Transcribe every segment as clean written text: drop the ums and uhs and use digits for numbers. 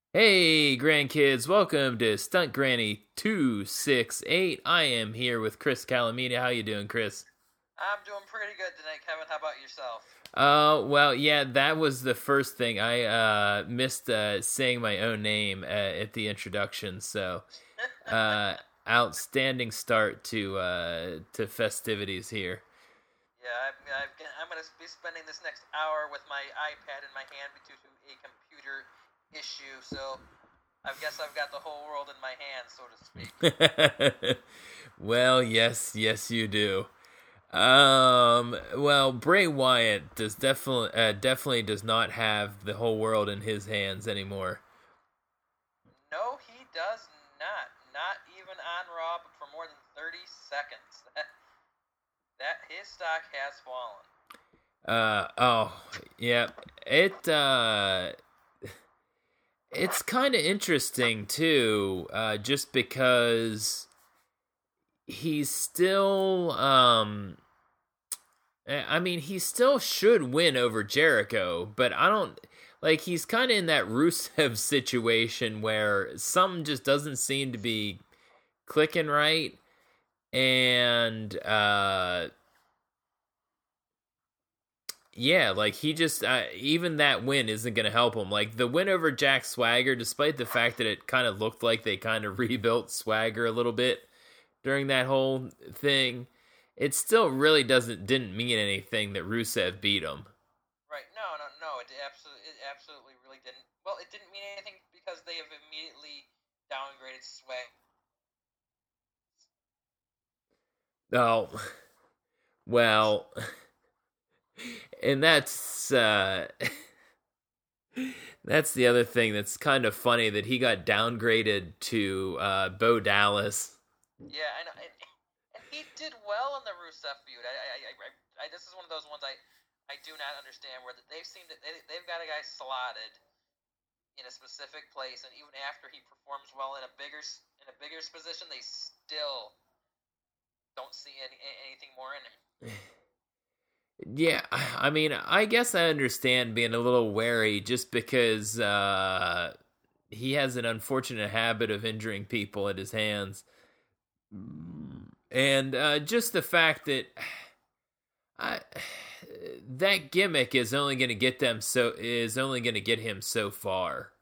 Hey, grandkids, welcome to Stunt Granny 268. I am here with Chris Calamita. How you doing, Chris? I'm doing pretty good tonight, Kevin. How about yourself? Well, yeah, that was the first thing. I missed saying my own name at the introduction, so uh, outstanding start to festivities here. Yeah, I'm going to be spending this next hour with my iPad in my hand due to a computer issue, so I guess I've got the whole world in my hands, so to speak. Well, yes, you do. Well, Bray Wyatt does definitely does not have the whole world in his hands anymore. No, he does not. Not even on Raw for more than 30 seconds. That his stock has fallen. Oh, yeah. It's kind of interesting too, just because he's still I mean, he still should win over Jericho, but I don't like he's kind of in that Rusev situation where something just doesn't seem to be clicking right, and yeah, like he just even that win isn't going to help him. Like the win over Jack Swagger, despite the fact that it kind of looked like they kind of rebuilt Swagger a little bit during that whole thing, it still really didn't mean anything that Rusev beat him. Right? No. It absolutely really didn't. Well, it didn't mean anything because they have immediately downgraded Swag. Oh, well, and that's the other thing that's kind of funny that he got downgraded to Bo Dallas. Yeah, I know. And he did well in the Rusev feud. This is one of those ones I do not understand where they've seen that they've got a guy slotted in a specific place, and even after he performs well in a bigger position, they still don't see anything more in him. Yeah, I mean, I guess I understand being a little wary just because he has an unfortunate habit of injuring people at his hands. And just the fact that I, that gimmick is only going to get him so far.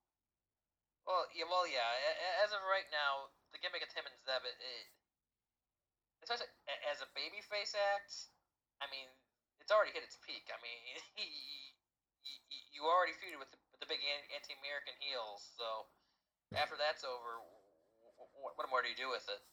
Yeah. As of right now, the gimmick of Tim and Zeb, especially as a babyface act, I mean, it's already hit its peak. I mean, you already feuded with the big anti-American heels, so after that's over, what more do you do with it?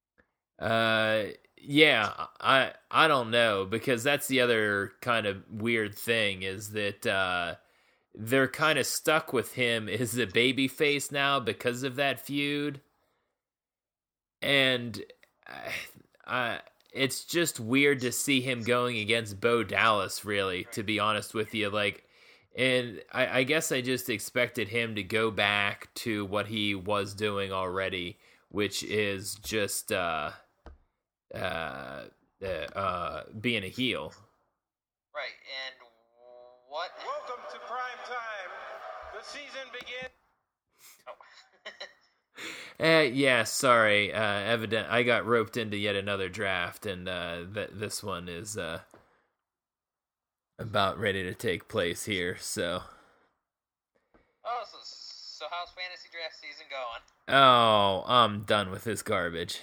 Yeah, I don't know, because that's the other kind of weird thing is that they're kind of stuck with him as a baby face now because of that feud. And it's just weird to see him going against Bo Dallas, really, to be honest with you. Like, and I guess I just expected him to go back to what he was doing already, which is just being a heel. Right, and what? Welcome to prime time. The season begins. Oh. Yeah, sorry. Evident, I got roped into yet another draft, and this one is about ready to take place here. So, So how's fantasy draft season going? oh, I'm done with this garbage.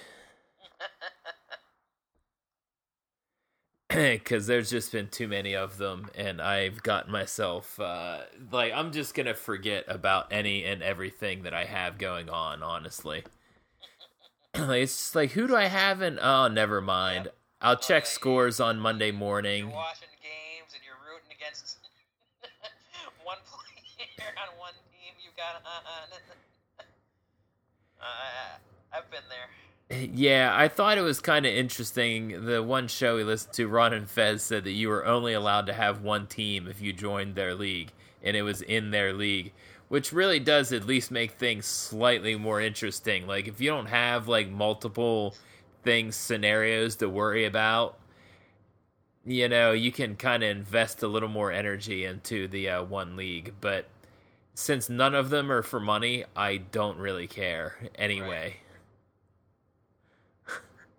Because there's just been too many of them, and I've gotten myself like I'm just gonna forget about any and everything that I have going on. Honestly, it's just like, who do I have in? Oh, never mind. Yep. I'll check scores on Monday morning. You're watching games and you're rooting against one player on one team. You got on. I've been there. Yeah, I thought it was kind of interesting. The one show we listened to, Ron and Fez said that you were only allowed to have one team if you joined their league, and it was in their league, which really does at least make things slightly more interesting. Like, if you don't have, like, multiple scenarios to worry about, you know, you can kind of invest a little more energy into the one league. But since none of them are for money, I don't really care anyway. Right.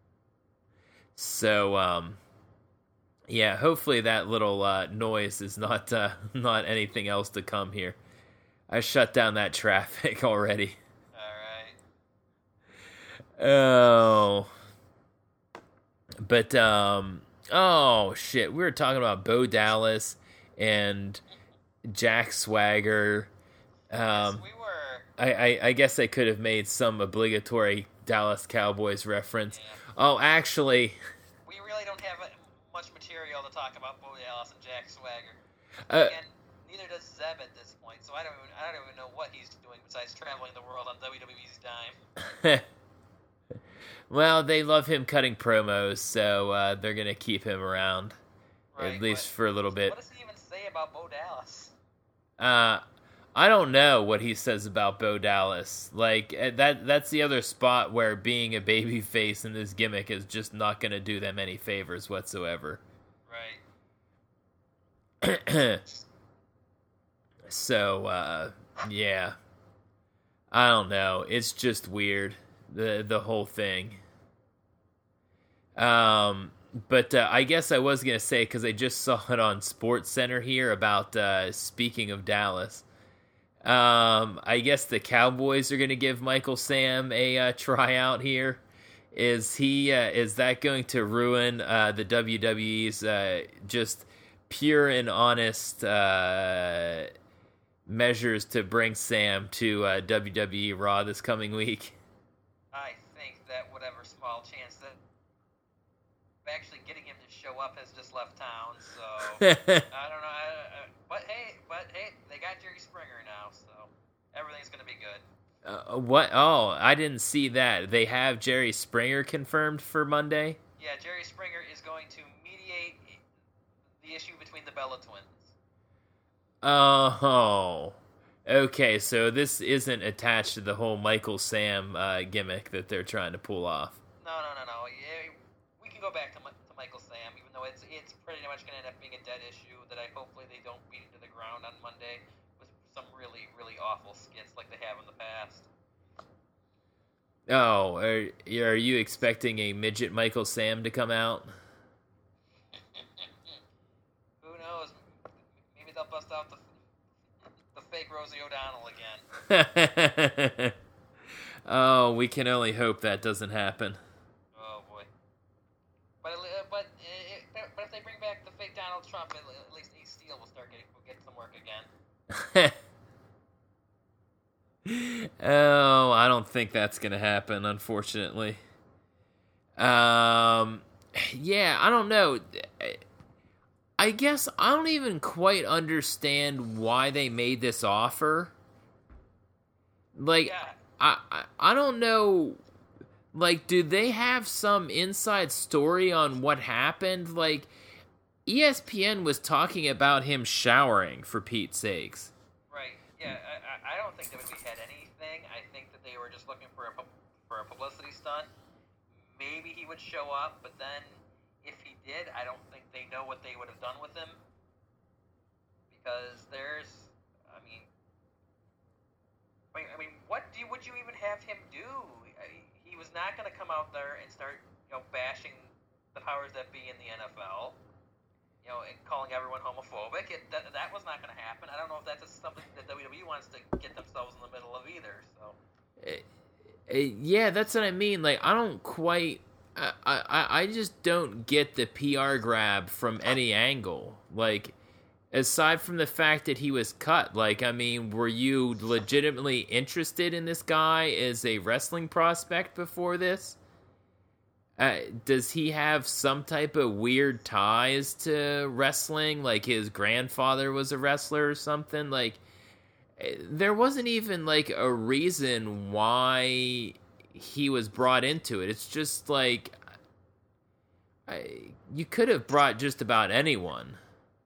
So, yeah, hopefully that little noise is not not anything else to come here. I shut down that traffic already. All right. Oh. But, oh, shit. We were talking about Bo Dallas and Jack Swagger. Yes, we were. I guess I could have made some obligatory Dallas Cowboys reference. Yeah. Oh, actually... We really don't have much material to talk about Bo Dallas and Jack Swagger. And neither does Zeb at this point, so I don't even know what he's doing besides traveling the world on WWE's dime. Well, they love him cutting promos, so they're going to keep him around, right, at least for a little bit. What does he even say about Bo Dallas? I don't know what he says about Bo Dallas. Like, that's the other spot where being a babyface in this gimmick is just not going to do them any favors whatsoever. Right. So, yeah. I don't know. It's just weird. The whole thing. But I guess I was going to say, because I just saw it on Sports Center here about, speaking of Dallas, I guess the Cowboys are going to give Michael Sam a tryout here. Is that going to ruin the WWE's just pure and honest measures to bring Sam to WWE Raw this coming week? I think that whatever small chance that of actually getting him to show up has just left town, so I don't know. But hey, they got Jerry Springer now, so everything's going to be good. What? Oh, I didn't see that. They have Jerry Springer confirmed for Monday? Yeah, Jerry Springer is going to mediate the issue between the Bella twins. Oh, okay, so this isn't attached to the whole Michael Sam gimmick that they're trying to pull off. No. Yeah, we can go back to Michael Sam, even though it's pretty much going to end up being a dead issue that hopefully they don't beat into the ground on Monday with some really, really awful skits like they have in the past. Oh, are you expecting a midget Michael Sam to come out? Who knows? Maybe they'll bust out the fake Rosie O'Donnell again. Oh, we can only hope that doesn't happen. Oh boy! But if they bring back the fake Donald Trump, at least Ace Steel will get some work again. Oh, I don't think that's gonna happen, unfortunately. Yeah, I don't know. I guess I don't even quite understand why they made this offer. Like, yeah. I don't know. Like, do they have some inside story on what happened? Like, ESPN was talking about him showering, for Pete's sakes. Right. Yeah, I don't think that we had anything. I think that they were just looking for a publicity stunt. Maybe he would show up, but then if he did, I don't think they know what they would have done with him. Because I mean, what would you even have him do? He was not going to come out there and start, bashing the powers that be in the NFL, and calling everyone homophobic. That was not going to happen. I don't know if that's something that WWE wants to get themselves in the middle of either. So. Yeah, that's what I mean. Like, I don't quite. I just don't get the PR grab from any angle. Like, aside from the fact that he was cut, like, I mean, were you legitimately interested in this guy as a wrestling prospect before this? Does he have some type of weird ties to wrestling? Like, his grandfather was a wrestler or something? Like, there wasn't even, like, a reason why he was brought into it. It's just, like, you could have brought just about anyone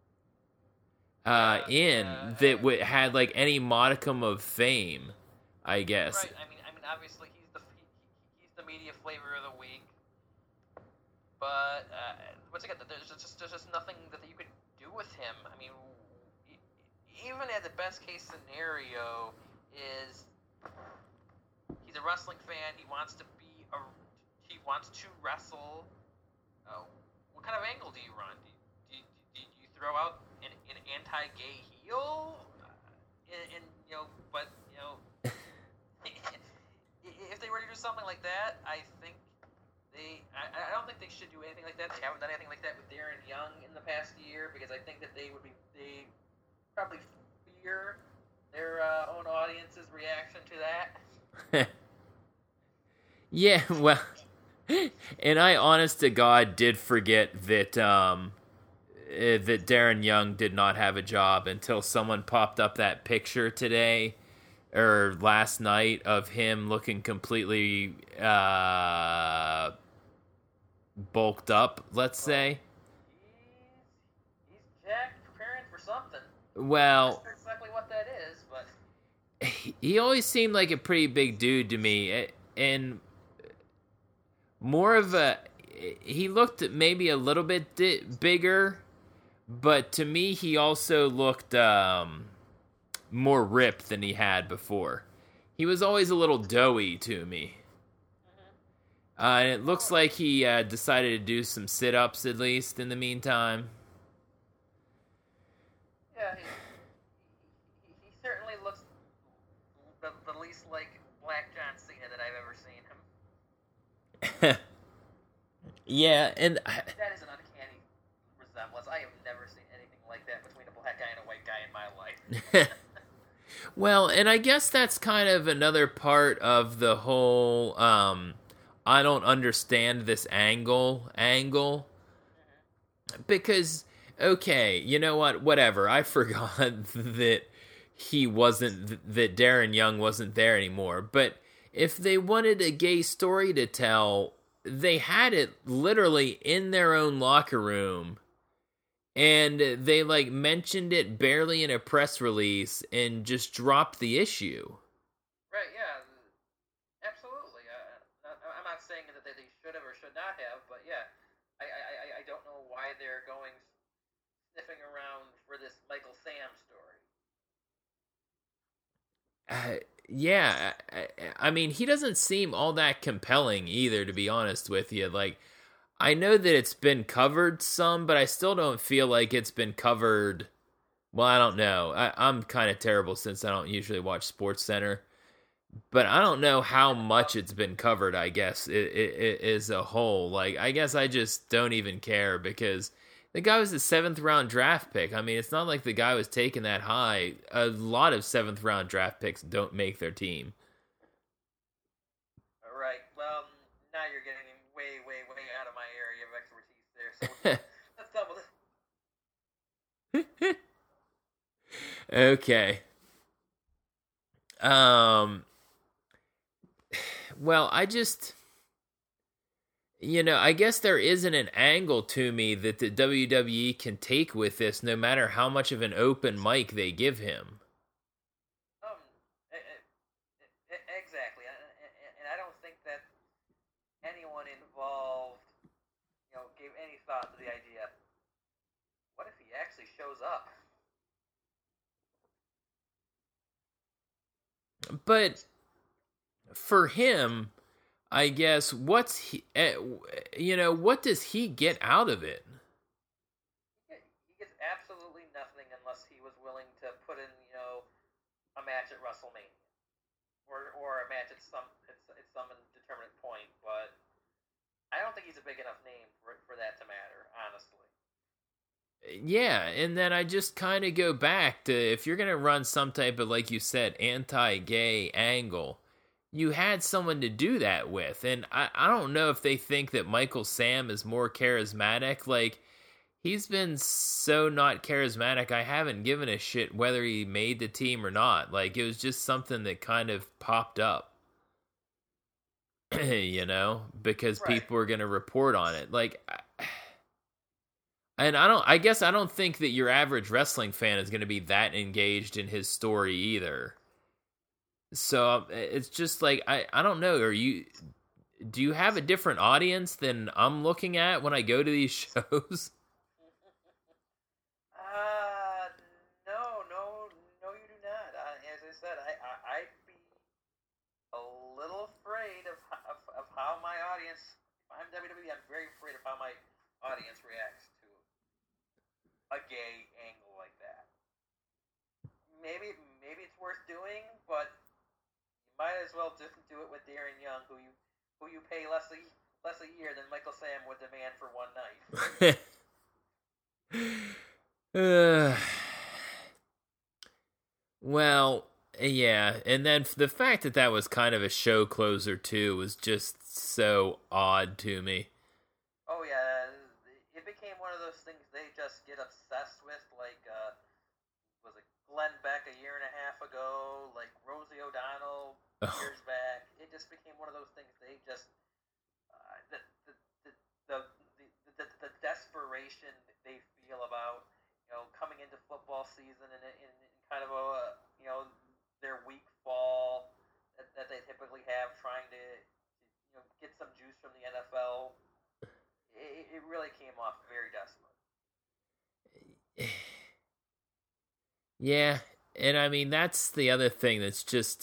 that had, like, any modicum of fame, I guess. Right. I mean, obviously he's the media flavor of the week, but once again, there's just nothing that you could do with him. I mean, even at the best case scenario is he's a wrestling fan. He wants to wrestle. What kind of angle do you run? Do you throw out an anti-gay heel? But if they were to do something like that, I think I don't think they should do anything like that. They haven't done anything like that with Darren Young in the past year because I think that they probably fear their own audience's reaction to that. Yeah, well, and I, honest to God, did forget that that Darren Young did not have a job until someone popped up that picture today or last night of him looking completely bulked up, let's say. He's jacked, preparing for something. Well, that's exactly what that is, but he always seemed like a pretty big dude to me, and more of he looked maybe a little bit bigger, but to me he also looked more ripped than he had before. He was always a little doughy to me. And it looks like he decided to do some sit-ups at least in the meantime. Yeah, he certainly looks the least like Black John Cena that I've ever seen him. Yeah, and that is an uncanny resemblance. I have never seen anything like that between a black guy and a white guy in my life. Well, and I guess that's kind of another part of the whole I don't understand this angle. Because, okay, you know what? Whatever. I forgot that that Darren Young wasn't there anymore. But if they wanted a gay story to tell, they had it literally in their own locker room. And they, mentioned it barely in a press release and just dropped the issue. Right, yeah. Absolutely. I'm not saying that they should have or should not have, but yeah. I don't know why they're going sniffing around for this Michael Sam story. Yeah. I mean, he doesn't seem all that compelling either, to be honest with you. I know that it's been covered some, but I still don't feel like it's been covered. Well, I don't know. I'm kind of terrible since I don't usually watch SportsCenter. But I don't know how much it's been covered, I guess, it as a whole. I guess I just don't even care because the guy was a 7th round draft pick. I mean, it's not like the guy was taken that high. A lot of 7th round draft picks don't make their team. Right. Well, now you're getting way, way, way out of my area of expertise there. So let's double this. Okay. Well, I just, I guess there isn't an angle to me that the WWE can take with this, no matter how much of an open mic they give him. Exactly. And I don't think that anyone involved, gave any thought to the idea, what if he actually shows up? But for him, I guess, what does he get out of it? He gets absolutely nothing unless he was willing to put in, a match at WrestleMania. Or a match at some indeterminate point, but I don't think he's a big enough name for that to matter, honestly. Yeah, and then I just kind of go back to, if you're going to run some type of, like you said, anti-gay angle, you had someone to do that with. And I don't know if they think that Michael Sam is more charismatic. He's been so not charismatic, I haven't given a shit whether he made the team or not. It was just something that kind of popped up. Because right. People were going to report on it. And I guess I don't think that your average wrestling fan is going to be that engaged in his story either. So it's just I don't know. Do you have a different audience than I'm looking at when I go to these shows? I'd be a little afraid of how my audience. If I'm WWE, I'm very afraid of how my audience reacts to a gay angle like that. Maybe it's worth doing, but you might as well just do it with Darren Young, who you pay less a year than Michael Sam would demand for one night. Well, yeah, and then the fact that was kind of a show closer too was just so odd to me. Oh yeah, it became one of those things they just get obsessed with, like was it Glenn Beck a year and a half ago, like Rosie O'Donnell years back. It just became one of those things they just the desperation they feel about coming into football season and in kind of a their weak fall that they typically have trying to get some juice from the NFL. It really came off very desperate. Yeah, and I mean that's the other thing that's just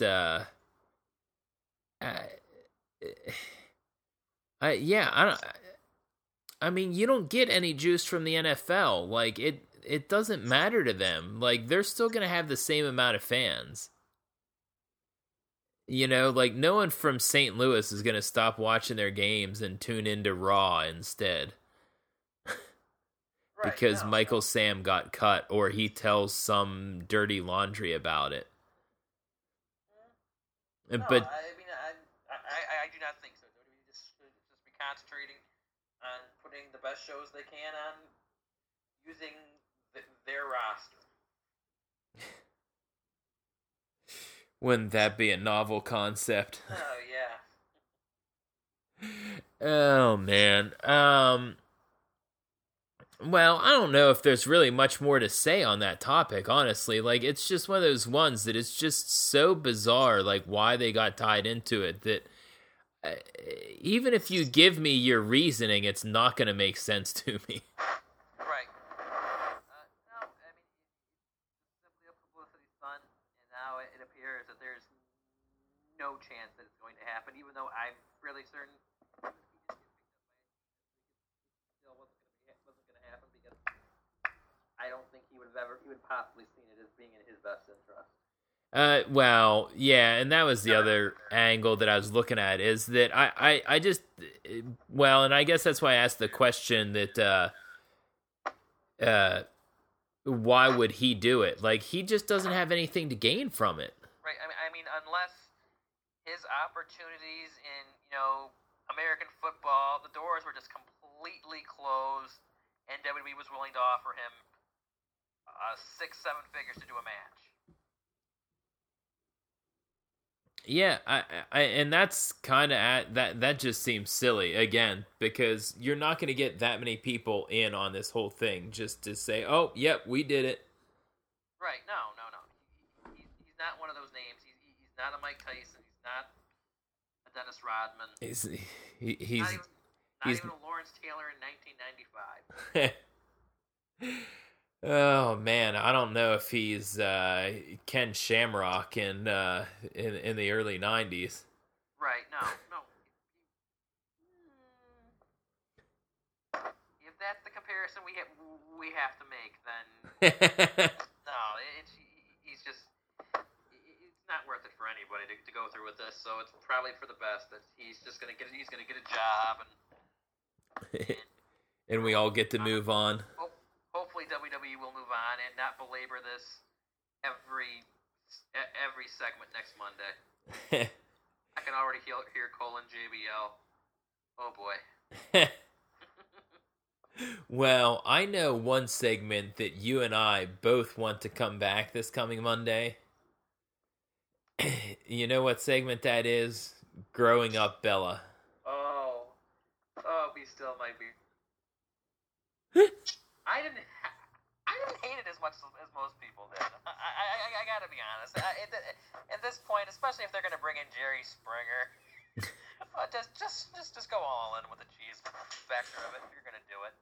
I mean, you don't get any juice from the NFL. Like it doesn't matter to them. Like they're still gonna have the same amount of fans. Like no one from St. Louis is gonna stop watching their games and tune into Raw instead. Right, because Michael Sam got cut, or he tells some dirty laundry about it. No, but I mean, I do not think so. WWE just be concentrating on putting the best shows they can on using their roster. Wouldn't that be a novel concept? Oh yeah. Oh man. Well, I don't know if there's really much more to say on that topic, honestly. Like, it's just one of those ones that it's just so bizarre, like, why they got tied into it, that even if you give me your reasoning, it's not going to make sense to me. Right. No, I mean, it's simply a publicity stunt, and now it appears that there's no chance that it's going to happen, even though I'm fairly certain I don't think he would possibly seen it as being in his best interest. Well, yeah, and that was the other angle that I was looking at, is that I just, well, and I guess that's why I asked the question that, why would he do it? Like, he just doesn't have anything to gain from it. Right, I mean, unless his opportunities in, American football, the doors were just completely closed, and WWE was willing to offer him 6-7 figures to do a match. Yeah, I and that's kind of that just seems silly again, because you're not going to get that many people in on this whole thing just to say, "Oh, yep, we did it." Right? No. He's not one of those names. He's not a Mike Tyson. He's not a Dennis Rodman. He's not even a Lawrence Taylor in 1995. Oh man, I don't know if he's Ken Shamrock in the early 90s. Right? No. If that's the comparison we have to make, then no, he's just it's not worth it for anybody to go through with this. So it's probably for the best that he's gonna get a job and and we all get to move on. Hopefully WWE will move on and not belabor this every segment next Monday. I can already hear Cole and JBL. Oh boy. Well, I know one segment that you and I both want to come back this coming Monday. You know what segment that is? Growing Up Bella. Oh, be still my beer. I didn't hate it as much as most people did. I gotta be honest. At this point, especially if they're gonna bring in Jerry Springer, just go all in with the cheese factor of it if you're gonna do it.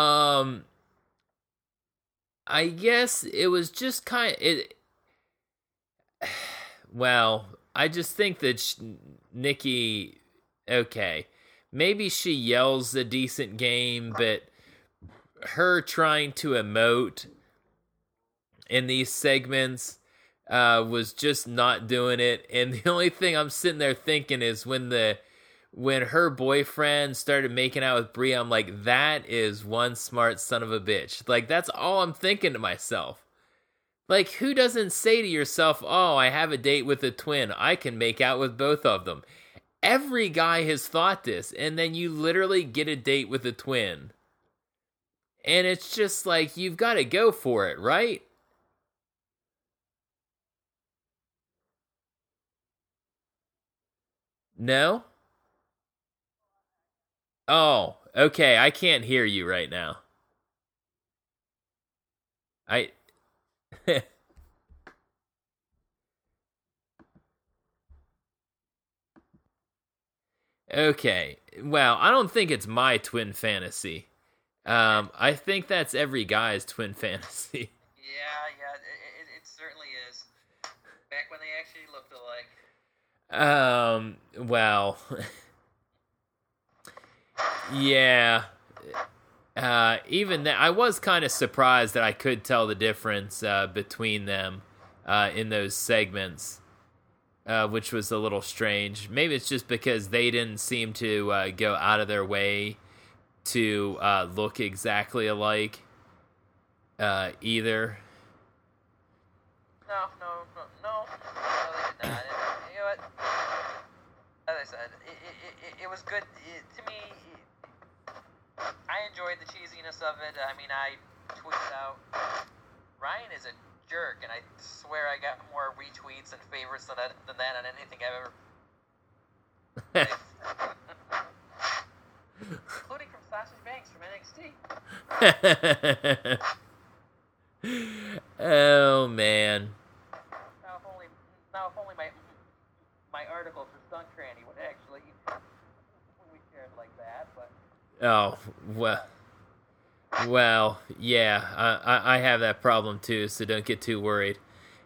I guess it was just kind of well, I just think that Nikki, okay, maybe she yells a decent game, but her trying to emote in these segments was just not doing it. And the only thing I'm sitting there thinking is when her boyfriend started making out with Brie, I'm like, that is one smart son of a bitch. Like, that's all I'm thinking to myself. Like, who doesn't say to yourself, oh, I have a date with a twin, I can make out with both of them? Every guy has thought this, and then you literally get a date with a twin. And it's just like, you've got to go for it, right? No? Oh, okay, I can't hear you right now. I... Okay, well, I don't think it's my twin fantasy. I think that's every guy's twin fantasy. Yeah, it certainly is. Back when they actually looked alike. Well, yeah. Even that, I was kind of surprised that I could tell the difference between them in those segments, which was a little strange. Maybe it's just because they didn't seem to go out of their way to look exactly alike either. No, they did not. And, you know what? As I said, it was good. To me, I enjoyed the cheesiness of it. I mean, I tweeted out, Ryan is a jerk, and I swear I got more retweets and favorites than that on anything I've ever... Including from Sasha Banks from NXT. Oh, man. Now if only my article for Stunt Cranny would actually we shared like that, but... Oh, well, yeah, I have that problem too, so don't get too worried.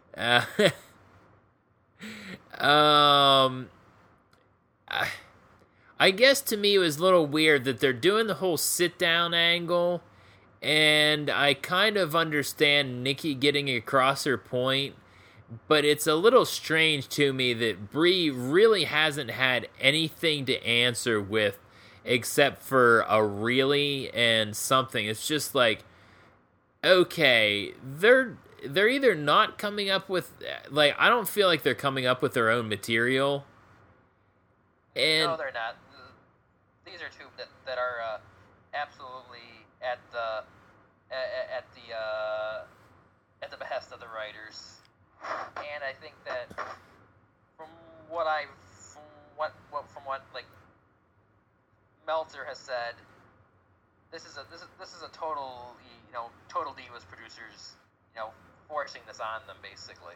I guess to me it was a little weird that they're doing the whole sit-down angle, and I kind of understand Nikki getting across her point, but it's a little strange to me that Brie really hasn't had anything to answer with except for a really and something. It's just like, okay, they're either not coming up with, like, I don't feel like they're coming up with their own material. And no, they're not. These are two that are absolutely at the behest of the writers, and I think that from what like Meltzer has said, this is a total Divas producers, forcing this on them basically.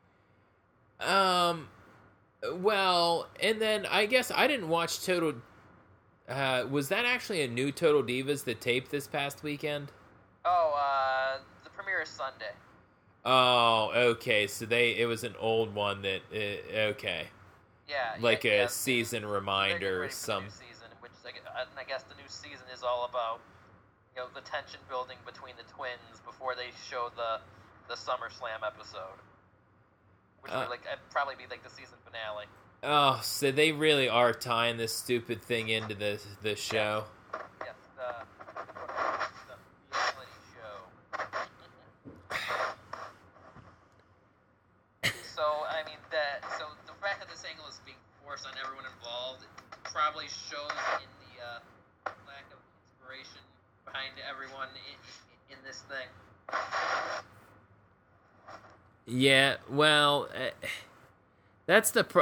Well, and then I guess I didn't watch Total. Was that actually a new Total Divas that taped this past weekend? Oh, the premiere is Sunday. Oh, okay. So it was an old one that okay. Yeah, like a season reminder or some. New season, which I guess the new season is all about the tension building between the twins before they show the SummerSlam episode, which would probably be like the season finale. Oh, so they really are tying this stupid thing into the show. Yes, the reality show. So I mean so the fact that this angle is being forced on everyone involved probably shows in the lack of inspiration behind everyone in this thing. Yeah, well, that's the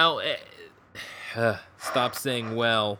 stop saying well.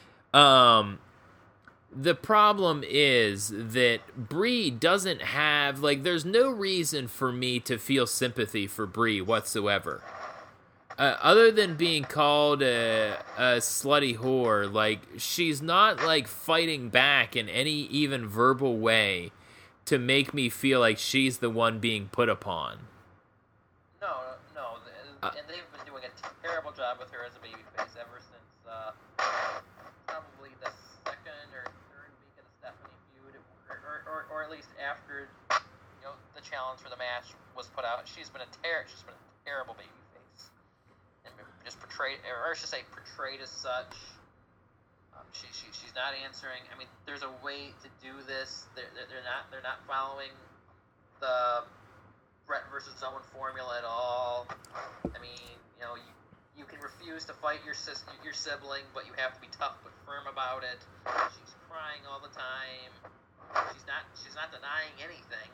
The problem is that Brie doesn't have, there's no reason for me to feel sympathy for Brie whatsoever. Other than being called a slutty whore, she's not, fighting back in any even verbal way to make me feel like she's the one being put upon. No, and they've been doing a terrible job with her as a babyface ever since probably the second or third week of the Stephanie feud, or at least after the challenge for the match was put out. She's been a terrible babyface, and just portrayed as such. She's not answering. I mean, there's a way to do this. They're not following the Brett versus Owen formula at all. I mean, you can refuse to fight your sibling, but you have to be tough but firm about it. She's crying all the time. She's not denying anything.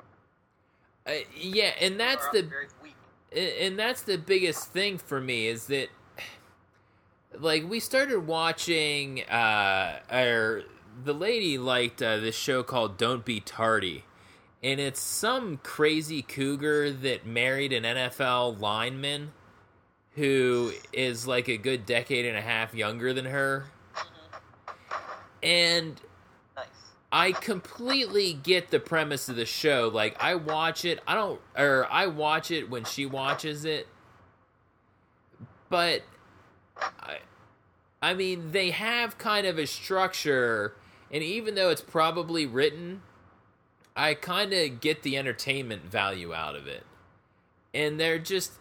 Yeah, and that's that's the biggest thing for me is that, like, we started watching, the lady liked this show called Don't Be Tardy. And it's some crazy cougar that married an NFL lineman who is like a good decade and a half younger than her. And nice. I completely get the premise of the show. Like, I watch it. I watch it when she watches it. But I mean, they have kind of a structure, and even though it's probably written, I kind of get the entertainment value out of it. And they're just,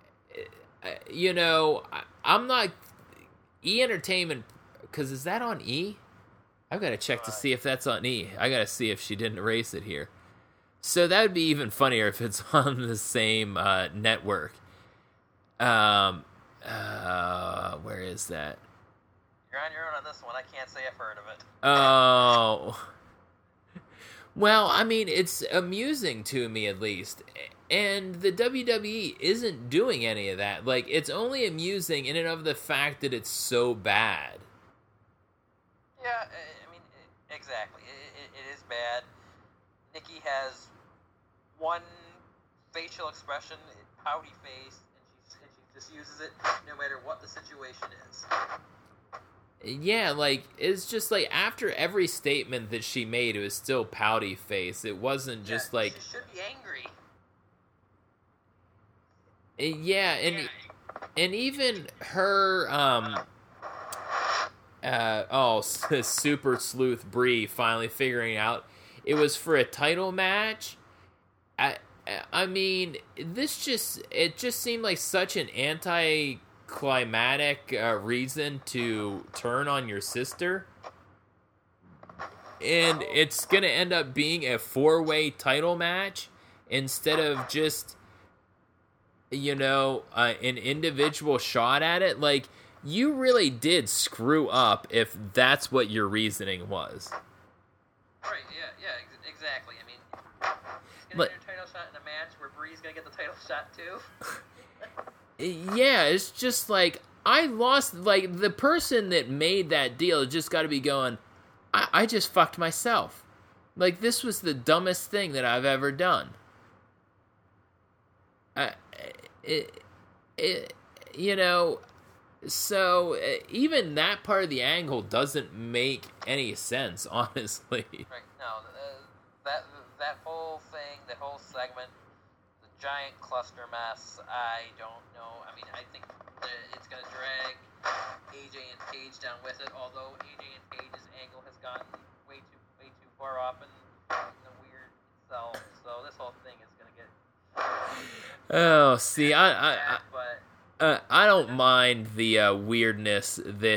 I'm not, E! Entertainment, because is that on E? I've got to check to see if that's on E. I got to see if she didn't erase it here. So that would be even funnier if it's on the same network. Where is that? You're on your own on this one. I can't say I've heard of it. Oh. Well, I mean, it's amusing to me, at least. And the WWE isn't doing any of that. Like, it's only amusing in and of the fact that it's so bad. Yeah, I mean, exactly. It is bad. Nikki has one facial expression, pouty face, and she just uses it no matter what the situation is. Yeah, like, it's just like, after every statement that she made, it was still pouty face. It wasn't just like... She should be angry. Yeah, and even her, Super Sleuth Brie finally figuring out it was for a title match. I mean, it just seemed like such an anticlimactic reason to turn on your sister. And it's going to end up being a 4-way title match instead of just, an individual shot at it. Like, you really did screw up if that's what your reasoning was. Right, yeah, exactly. I mean, he's going to get a title shot in a match where Brie's going to get the title shot too. Yeah, it's just like, I lost, like, the person that made that deal just got to be going, I just fucked myself. Like, this was the dumbest thing that I've ever done. So even that part of the angle doesn't make any sense, honestly. Right, no, that whole thing, that whole segment, the giant cluster mess, I don't know. I mean, I think it's going to drag AJ and Paige down with it, although AJ and Paige's angle has gotten way too far off in the weird itself. So this whole thing is going to get... Oh, see, I don't mind the weirdness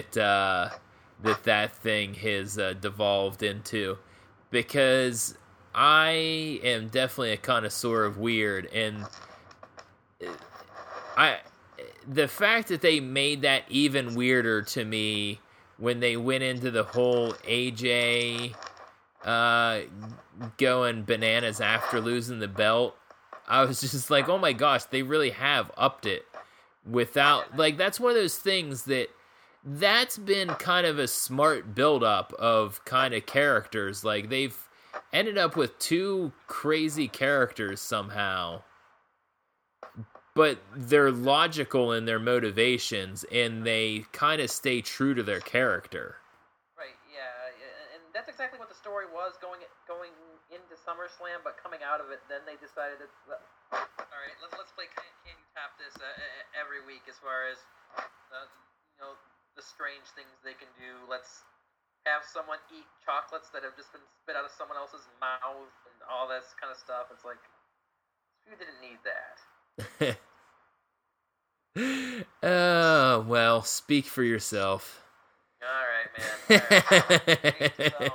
that thing has devolved into, because I am definitely a connoisseur of weird, and the fact that they made that even weirder to me when they went into the whole AJ going bananas after losing the belt, I was just like, oh my gosh, they really have upped it. Without, like, that's one of those things that's been kind of a smart build-up of kind of characters. Like, they've ended up with 2 crazy characters somehow, but they're logical in their motivations, and they kind of stay true to their character. Right, yeah, and that's exactly what the story was going into SummerSlam, but coming out of it, then they decided that, all right, let's play Can You Top This every week as far as the strange things they can do. Let's have someone eat chocolates that have just been spit out of someone else's mouth and all that kind of stuff. It's like, you didn't need that. Oh, well, speak for yourself. All right, man. All right.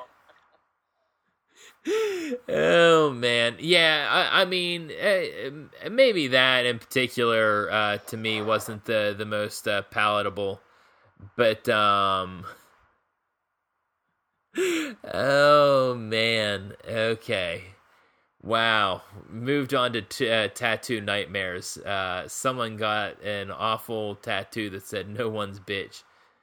Oh, man. Yeah, I mean, maybe that in particular, to me, wasn't the most palatable. But, oh, man. Okay. Wow. Moved on to tattoo nightmares. Someone got an awful tattoo that said, "No one's bitch."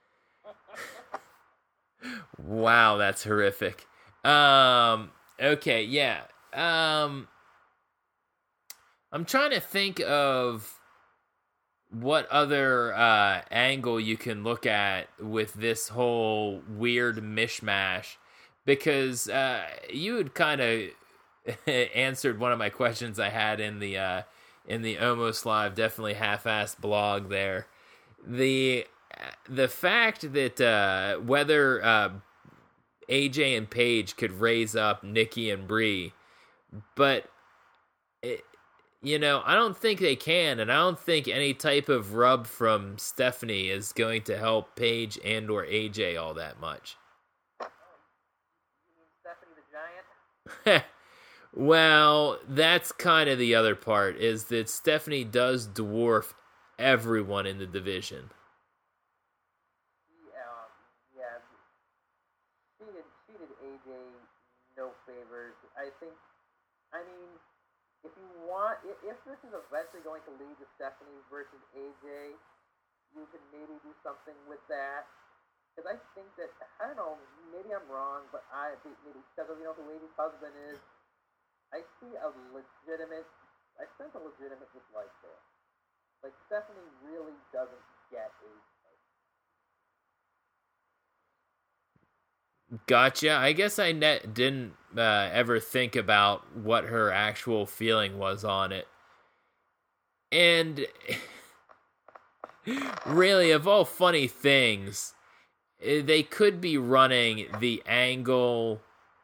Wow, that's horrific. Okay, yeah. I'm trying to think of what other angle you can look at with this whole weird mishmash, because you had kind of answered one of my questions I had in the Almost Live, definitely half-assed blog there. The fact that whether AJ and Paige could raise up Nikki and Brie, but I don't think they can, and I don't think any type of rub from Stephanie is going to help Paige and or AJ all that much. You mean Stephanie the Giant? Well, that's kind of the other part, is that Stephanie does dwarf everyone in the division. She did AJ no favors. If this is eventually going to lead to Stephanie versus AJ, you can maybe do something with that. Because I think that, I don't know, maybe I'm wrong, but maybe because of, who AJ's husband is, I sense a legitimate dislike there. Like, Stephanie really doesn't get AJ. Gotcha. I guess I didn't ever think about what her actual feeling was on it. And really, of all funny things, they could be running the angle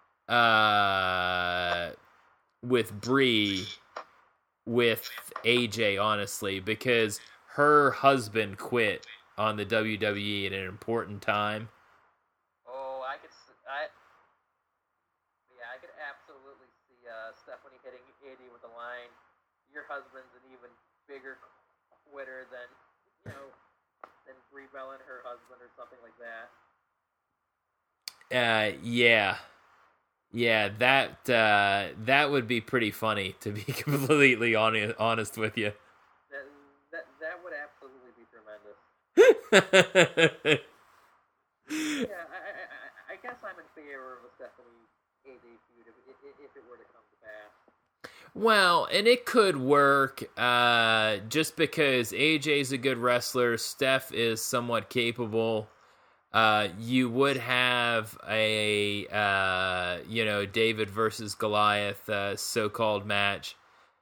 with Brie with AJ, honestly, because her husband quit on the WWE at an important time. I could absolutely see Stephanie hitting AJ with a line, "Your husband's an even bigger quitter than Brie Bella and her husband," or something like that. Yeah, that would be pretty funny, to be completely honest with you. That would absolutely be tremendous. Yeah, I guess I'm in favor of a Stephanie AJ feud if it were to come to pass. Well, and it could work, just because AJ's a good wrestler, Steph is somewhat capable. You would have a David versus Goliath so-called match.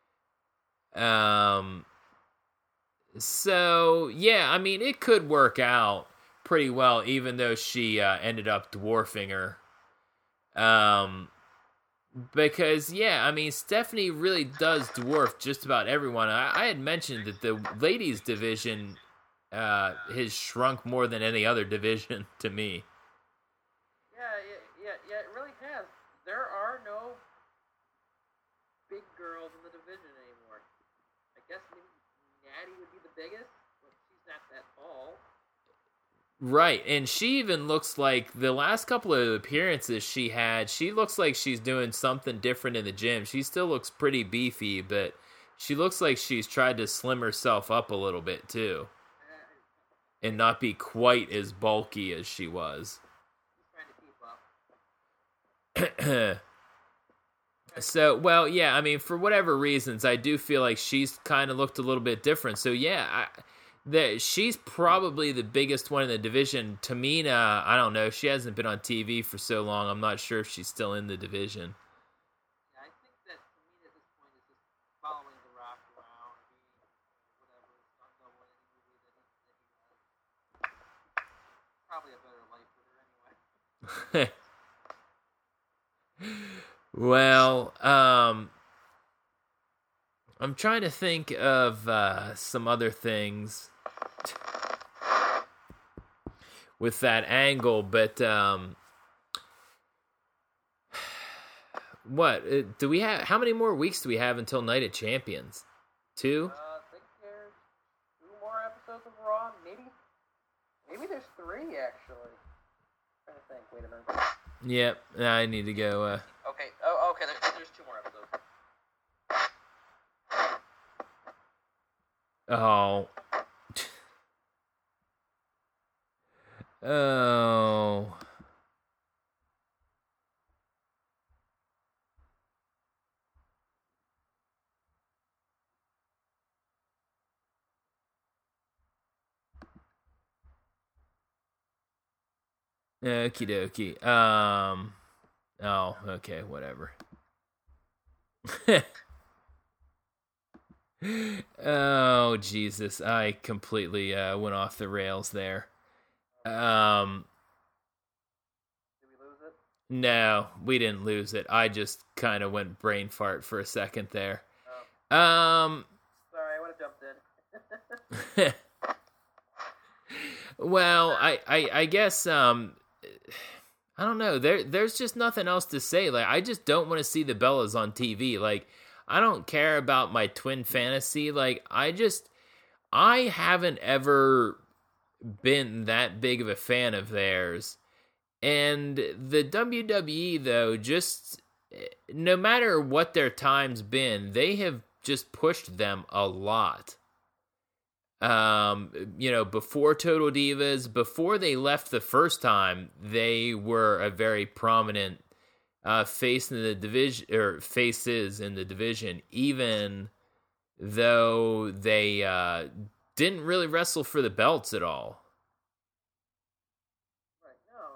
So yeah, I mean, it could work out pretty well, even though she ended up dwarfing her. Because, yeah, I mean, Stephanie really does dwarf just about everyone. I had mentioned that the ladies division has shrunk more than any other division to me. Yeah, it really has. There are no big girls in the division anymore. I guess maybe Natty would be the biggest, but she's not that tall. Right, and she even looks like the last couple of appearances she had, she looks like she's doing something different in the gym. She still looks pretty beefy, but she looks like she's tried to slim herself up a little bit, too. And not be quite as bulky as she was. She's trying to keep up. So, well, yeah, I mean, for whatever reasons, I do feel like she's kind of looked a little bit different. So, yeah, she's probably the biggest one in the division. Tamina, I don't know. She hasn't been on TV for so long. I'm not sure if she's still in the division. Yeah, I think that Tamina at this point is just following The Rock around. probably a better life for her anyway. Well, I'm trying to think of some other things with that angle, but what do we have? How many more weeks do we have until Night of Champions? 2? I think there's 2 more episodes of Raw. Maybe there's 3 actually. I'm trying to think. Wait a minute. Yep, I need to go. Okay. Oh, okay. There's 2 more episodes. Oh. Oh. Okie dokie. Oh, okay, whatever. Oh, Jesus. I completely went off the rails there. Did we lose it? No, we didn't lose it. I just kind of went brain fart for a second there. Oh. Sorry, I would have jumped in. Well, I guess I don't know. There's just nothing else to say. Like, I just don't want to see the Bellas on TV. Like, I don't care about my twin fantasy. Like, I haven't ever been that big of a fan of theirs. And the WWE, though, just no matter what their time's been, they have just pushed them a lot. Before Total Divas, before they left the first time, they were a very prominent face in the division, or faces in the division, even though they didn't really wrestle for the belts at all. Right? No.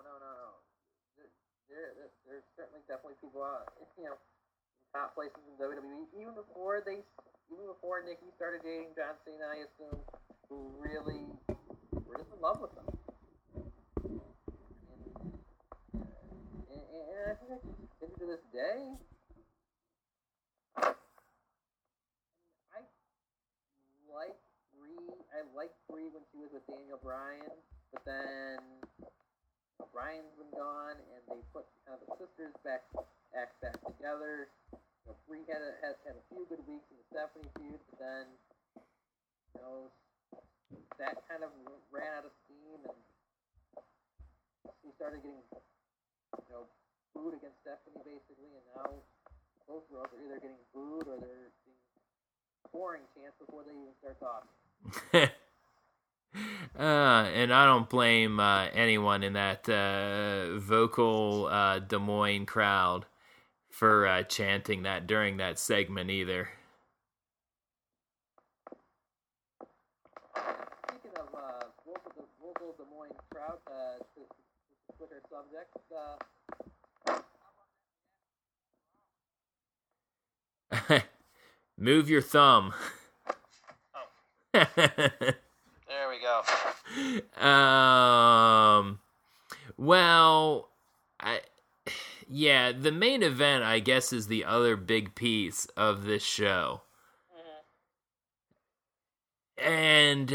There's certainly definitely people out, in top places in WWE, even before Nikki started dating John Cena, I assume, who really were just in love with them. And I think I can continue to this day. I liked Brie when she was with Daniel Bryan, but then Bryan's been gone, and they put kind of the sisters back together. Brie had a few good weeks in the Stephanie feud, but then that kind of ran out of steam, and she started getting booed against Stephanie basically, and now both girls are either getting booed or they're being scoring chance before they even start talking. And I don't blame anyone in that vocal Des Moines crowd for chanting that during that segment either. Speaking of vocal Des Moines crowd, to switch our subject, move your thumb. Oh. There we go. Well, the main event, I guess, is the other big piece of this show. Mm-hmm. And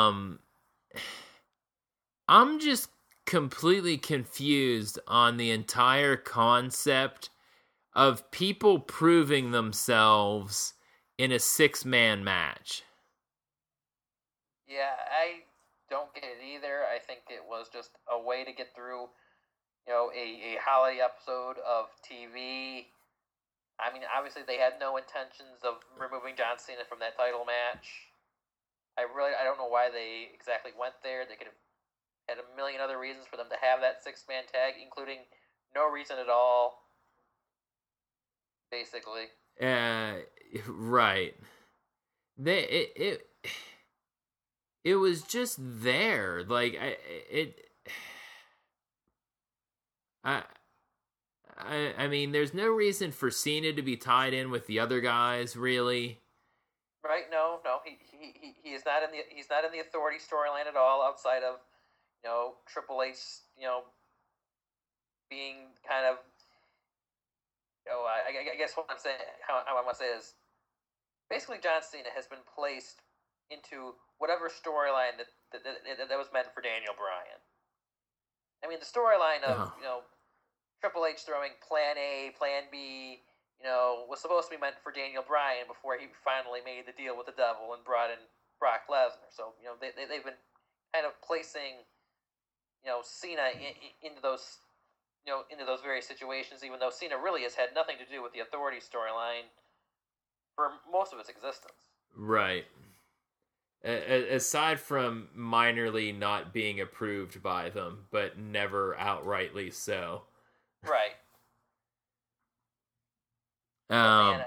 I'm just completely confused on the entire concept of people proving themselves in a 6-man match. Yeah, I don't get it either. I think it was just a way to get through, a holiday episode of TV. I mean, obviously they had no intentions of removing John Cena from that title match. I don't know why they exactly went there. They could have had a million other reasons for them to have that 6-man tag, including no reason at all, basically. Right. It was just there. Like, I mean, there's no reason for Cena to be tied in with the other guys, really. Right? No. He is not in the Authority storyline at all, outside of Triple H, being kind of, I guess what I'm saying, how I want to say is, basically John Cena has been placed into whatever storyline that was meant for Daniel Bryan. I mean, the storyline of, Triple H throwing Plan A, Plan B, was supposed to be meant for Daniel Bryan before he finally made the deal with the devil and brought in Brock Lesnar. So, they've been kind of placing, Cena into those, into those various situations, even though Cena really has had nothing to do with the Authority storyline for most of its existence. Right. Aside from minorly not being approved by them, but never outrightly so. Right. Man,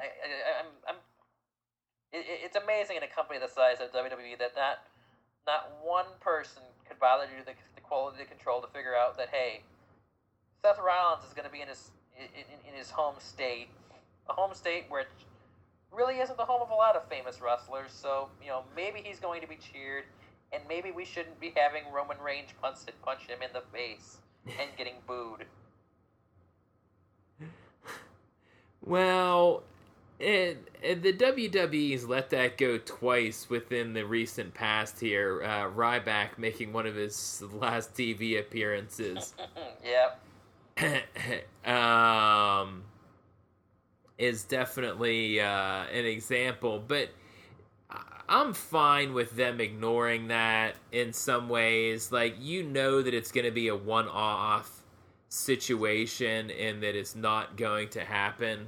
it's amazing in a company the size of WWE that not one person could bother to do the quality control to figure out that, hey, Seth Rollins is going to be in his home state, a home state where it really isn't the home of a lot of famous wrestlers, so, maybe he's going to be cheered, and maybe we shouldn't be having Roman Reigns punch him in the face and getting booed. Well, the WWE's let that go twice within the recent past here. Ryback making one of his last TV appearances. Yep. Is definitely an example, but I'm fine with them ignoring that in some ways. Like, that it's going to be a one-off situation and that it's not going to happen.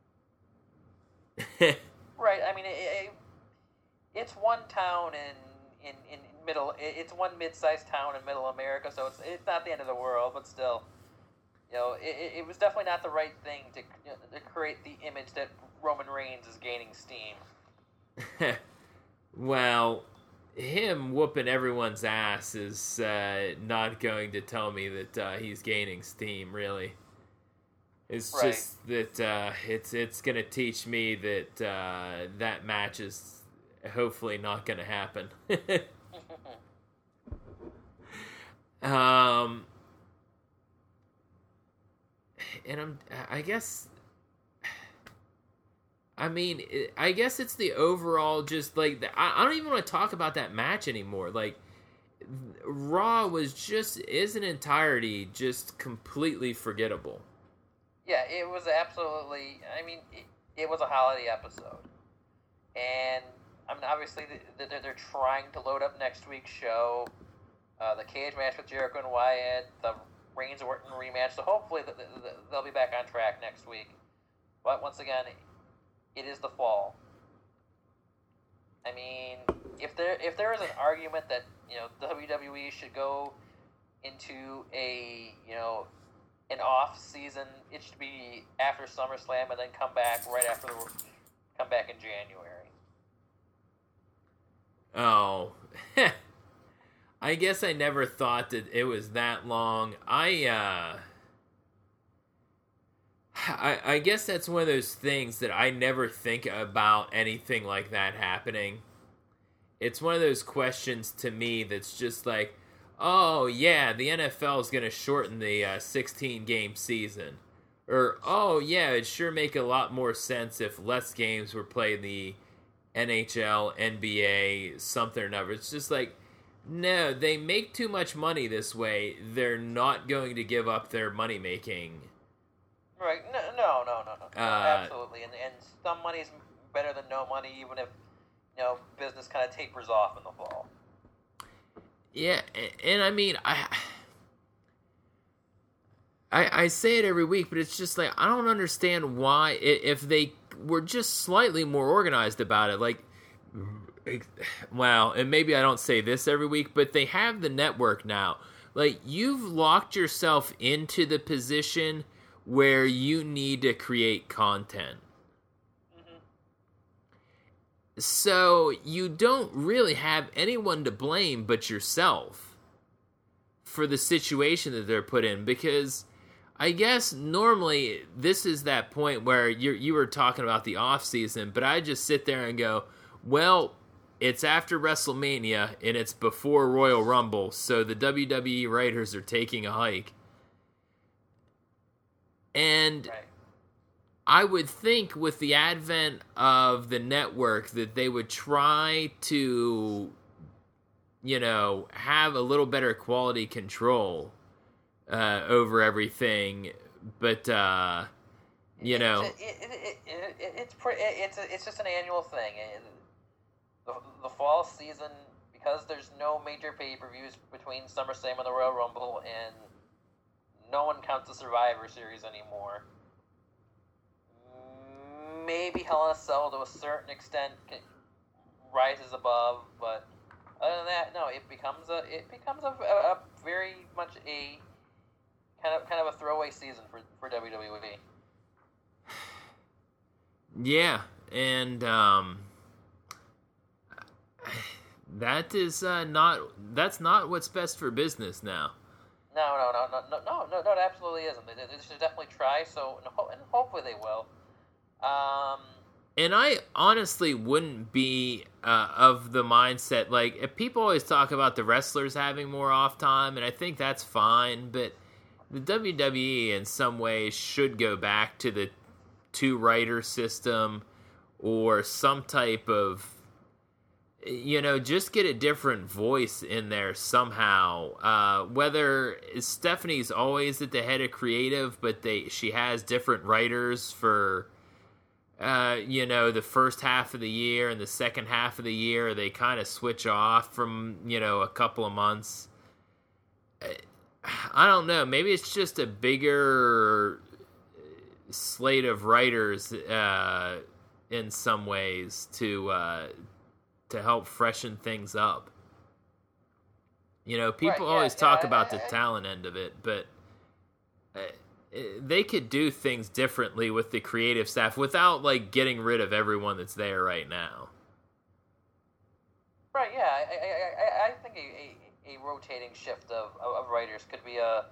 Right. I mean, it's one town in middle. It's one mid-sized town in Middle America, so it's not the end of the world, but still. It was definitely not the right thing to create the image that Roman Reigns is gaining steam. Well, him whooping everyone's ass is not going to tell me that he's gaining steam, really. It's right. Just that it's going to teach me that that match is hopefully not going to happen. And I guess it's the overall, just like, I don't even want to talk about that match anymore. Like, Raw was just, is an entirety, just completely forgettable. Yeah, it was absolutely, it was a holiday episode. And, obviously, they're trying to load up next week's show. The cage match with Jericho and Wyatt, the Reigns Orton rematch, so hopefully they'll be back on track next week. But once again, it is the fall. I mean, if there is an argument that WWE should go into an off season, it should be after SummerSlam and then come back in January. Oh. I guess I never thought that it was that long. I guess that's one of those things that I never think about anything like that happening. It's one of those questions to me that's just like, oh yeah, the NFL is going to shorten the 16-game season. Or, oh yeah, it'd sure make a lot more sense if less games were played in the NHL, NBA, something or another. It's just like, no, they make too much money this way. They're not going to give up their money making. Right? No. Absolutely. And some money's better than no money, even if business kind of tapers off in the fall. Yeah, and I say it every week, but it's just like, I don't understand why, if they were just slightly more organized about it, like, wow, and maybe I don't say this every week, but they have the network now. Like, you've locked yourself into the position where you need to create content. Mm-hmm. So you don't really have anyone to blame but yourself for the situation that they're put in, because I guess normally this is that point where you were talking about the off season, but I just sit there and go, well, it's after WrestleMania and it's before Royal Rumble, so the WWE writers are taking a hike. And Right. I would think with the advent of the network that they would try to, have a little better quality control over everything. But, It's just an annual thing. The fall season, because there's no major pay-per-views between SummerSlam and the Royal Rumble, and no one counts the Survivor Series anymore. Maybe Hell in a Cell to a certain extent rises above, but other than that, no. It becomes a very much a kind of a throwaway season for WWE. Yeah, and that's not what's best for business now. No, it absolutely isn't. They should definitely try. So, and hopefully they will. And I honestly wouldn't be of the mindset, like, if people always talk about the wrestlers having more off time, and I think that's fine, but the WWE in some ways should go back to the two-writer system or some type of, just get a different voice in there somehow. Whether Stephanie's always at the head of creative, but she has different writers for, the first half of the year and the second half of the year. They kind of switch off from, a couple of months. I don't know. Maybe it's just a bigger slate of writers in some ways to help freshen things up. People always talk about the talent end of it, but they could do things differently with the creative staff without, like, getting rid of everyone that's there right now. Right, yeah. I think a rotating shift of writers could be a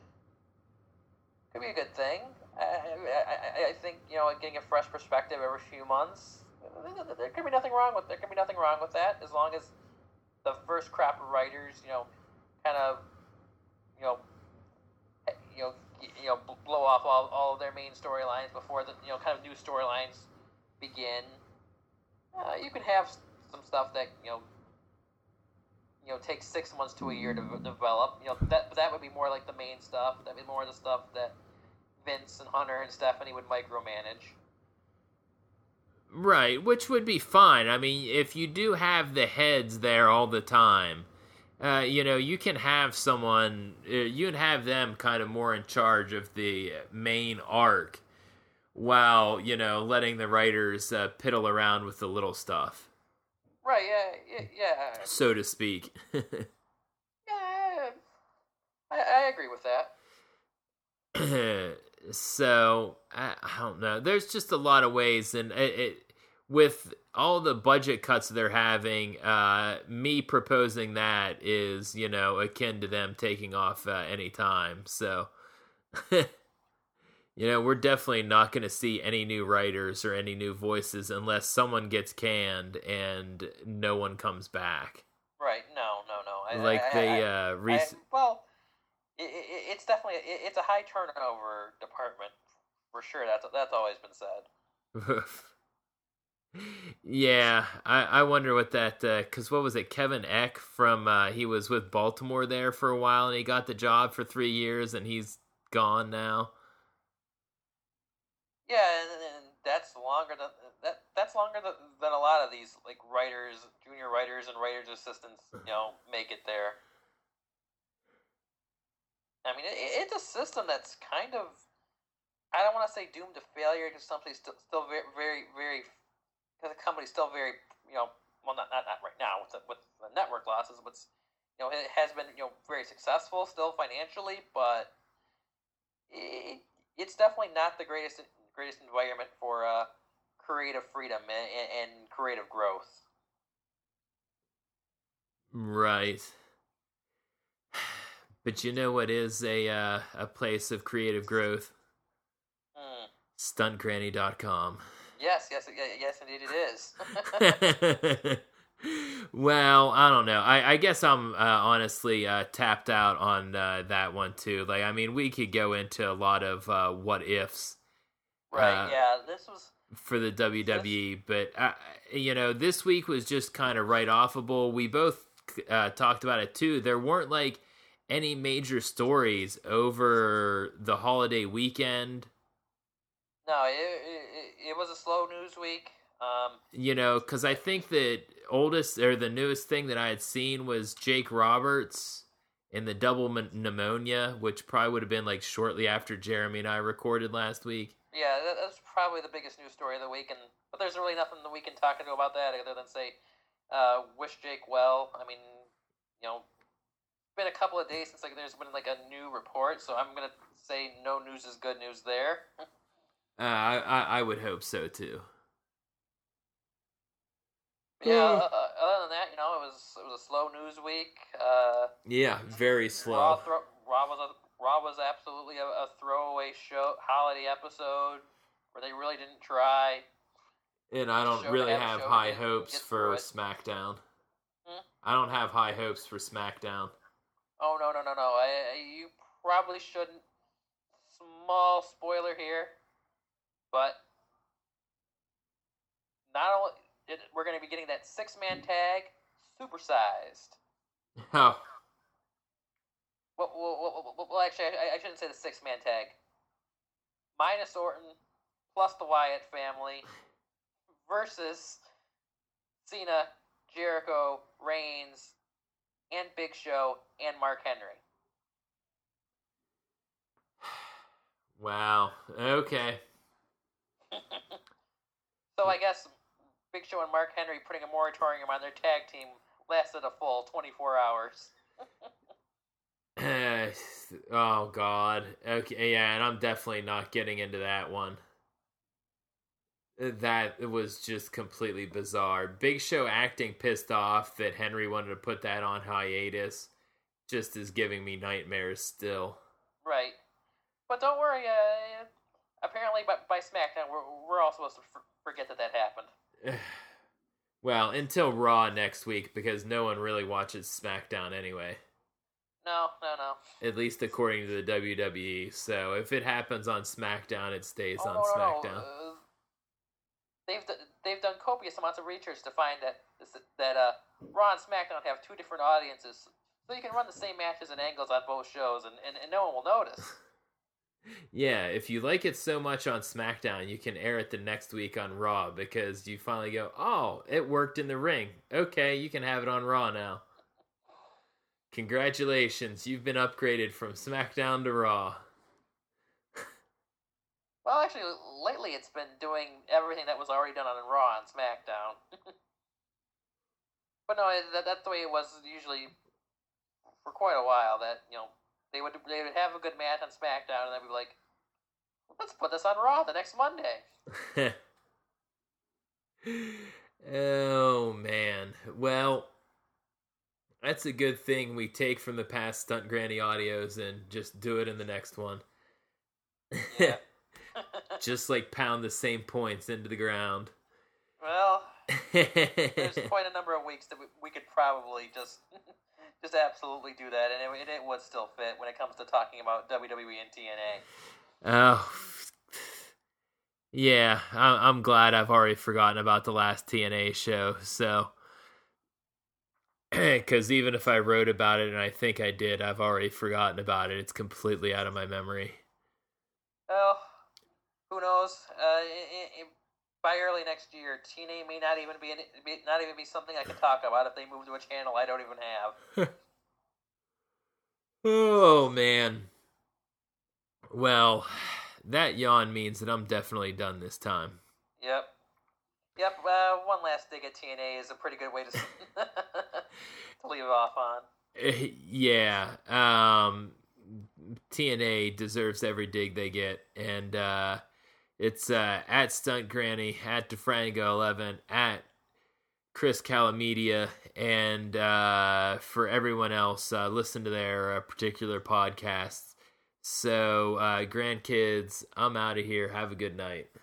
good thing. I think, getting a fresh perspective every few months, there could be nothing wrong with that, as long as the first crop of writers, kind of, blow off all of their main storylines before the, kind of new storylines begin. You can have some stuff that, takes 6 months to a year to develop. That would be more like the main stuff. That'd be more the stuff that Vince and Hunter and Stephanie would micromanage. Right, which would be fine. I mean, if you do have the heads there all the time, you can have someone, you can have them kind of more in charge of the main arc while, letting the writers piddle around with the little stuff. Right, yeah. So to speak. Yeah, I agree with that. So, I don't know. There's just a lot of ways, and with all the budget cuts they're having, me proposing that is, akin to them taking off any time. So, we're definitely not going to see any new writers or any new voices unless someone gets canned and no one comes back. Right, no. It's definitely, it's a high turnover department, for sure. That's always been said. Yeah, I wonder what that, because what was it, Kevin Eck from, he was with Baltimore there for a while, and he got the job for 3 years, and he's gone now. Yeah, and that's longer than a lot of these, like, writers, junior writers and writers' assistants, make it there. I mean, it's a system that's kind of, I don't want to say doomed to failure, because something's still very, very, very, because the company's still very, well, not right now with the network losses, but it has been, very successful still financially, but it's definitely not the greatest environment for creative freedom and creative growth. Right. But you know what is a place of creative growth? Stuntgranny.com. Yes, indeed it is. Well, I don't know. I guess I'm honestly tapped out on that one too. Like, I mean, we could go into a lot of what ifs. Right? Yeah. This was for the WWE, but this week was just kind of write-offable. We both talked about it too. There weren't like any major stories over the holiday weekend. No, it was a slow news week. Because I think the newest thing that I had seen was Jake Roberts in the double pneumonia, which probably would have been like shortly after Jeremy and I recorded last week. Yeah, that's probably the biggest news story of the week, but there's really nothing that we can talk about that other than say, wish Jake well. I mean, it's been a couple of days since there's been a new report, so I'm gonna say no news is good news there. I would hope so too. Yeah. Other than that, it was a slow news week. Yeah, very slow. Raw was absolutely a throwaway holiday episode where they really didn't try. And I don't really have high hopes for SmackDown. I don't have high hopes for SmackDown. Oh, no. You probably shouldn't. Small spoiler here. But not only we're going to be getting that 6-man tag supersized. Oh. Well, actually, I shouldn't say the 6-man tag. Minus Orton plus the Wyatt family versus Cena, Jericho, Reigns, and Big Show, and Mark Henry. Wow. Okay. So I guess Big Show and Mark Henry putting a moratorium on their tag team lasted a full 24 hours. Oh, God. Okay, yeah, and I'm definitely not getting into that one. That was just completely bizarre. Big Show acting pissed off that Henry wanted to put that on hiatus just is giving me nightmares still. Right. But don't worry, apparently by SmackDown, we're all supposed to forget that happened. Well, until Raw next week, because no one really watches SmackDown anyway. No. At least according to the WWE. So if it happens on SmackDown, it stays on SmackDown. No. They've done copious amounts of research to find that Raw and SmackDown have two different audiences, so you can run the same matches and angles on both shows, and no one will notice. Yeah, if you like it so much on SmackDown, you can air it the next week on Raw, because you finally go, oh, it worked in the ring. Okay, you can have it on Raw now. Congratulations, you've been upgraded from SmackDown to Raw. Well, actually, lately it's been doing everything that was already done on Raw and SmackDown. But no, that's the way it was usually for quite a while. That they would have a good match on SmackDown, and they'd be like, let's put this on Raw the next Monday. Oh, man. Well, that's a good thing we take from the past Stunt Granny audios and just do it in the next one. Yeah. Just pound the same points into the ground. Well, there's quite a number of weeks that we could probably just absolutely do that, and it would still fit when it comes to talking about WWE and TNA. Oh, yeah, I'm glad I've already forgotten about the last TNA show, so... Because even if I wrote about it, and I think I did, I've already forgotten about it. It's completely out of my memory. Well, who knows? By early next year, TNA may not even be something I can talk about if they move to a channel I don't even have. Oh, man. Well, that yawn means that I'm definitely done this time. Yep. One last dig at TNA is a pretty good way to to leave it off on. Yeah. TNA deserves every dig they get, and it's at Stunt Granny, at DeFranco11, at Chris Calamedia, and for everyone else, listen to their particular podcasts. So, grandkids, I'm out of here. Have a good night.